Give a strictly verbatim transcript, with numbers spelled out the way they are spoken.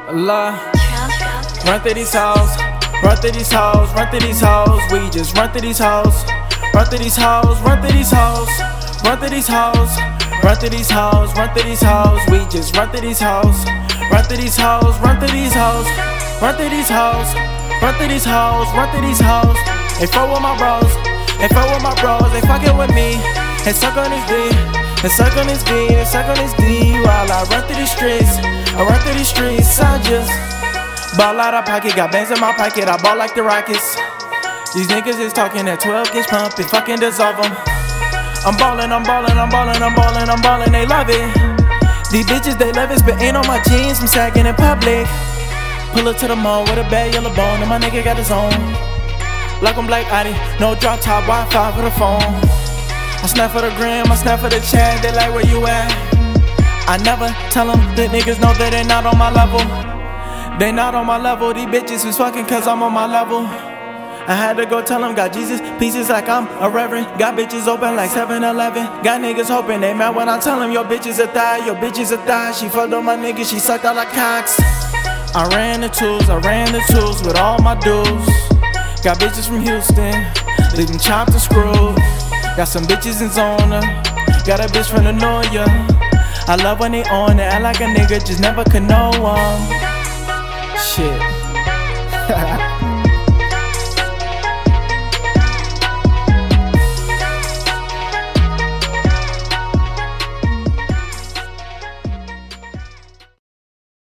Allah. Run through these hoes, run through these hoes, run through these hoes. We just run through these hoes, run through these hoes, run through these hoes, run through these hoes, run through these hoes, run through these hoes. We just run through these hoes, run through these hoes, run through these hoes, run through these hoes, run through these hoes, run through these hoes. They fuck with my bros, they fuck with my bros, they fucking with me. And suck on this D, and suck on this D, and suck on this D. While I run through these streets, I run through these streets. I just ball out of pocket, got bands in my pocket, I ball like the Rockets. These niggas is talking at twelve gauge pump, it fucking dissolve them. I'm ballin', I'm ballin', I'm ballin', I'm ballin', I'm ballin', they love it. These bitches, they love it, but ain't on my jeans, I'm sagging in public. Pull up to the mall with a bad yellow bone, and my nigga got his own. Like I'm Black Audi, no drop top, Wi-Fi for the phone. I snap for the gram, I snap for the chat, they like where you at. I never tell them that niggas know that they not on my level. They not on my level, these bitches is fucking cause I'm on my level. I had to go tell them, got Jesus pieces like I'm a reverend. Got bitches open like seven eleven. Got niggas hoping they mad when I tell them your bitch is a thigh, your bitch is a thigh. She fucked on my nigga, she sucked out like cocks. I ran the tools, I ran the tools with all my dudes. Got bitches from Houston, leave them chopped and screwed. Got some bitches in Zona, got a bitch from the Noya. I love when they on it, act like a nigga just never could know 'em. Shit.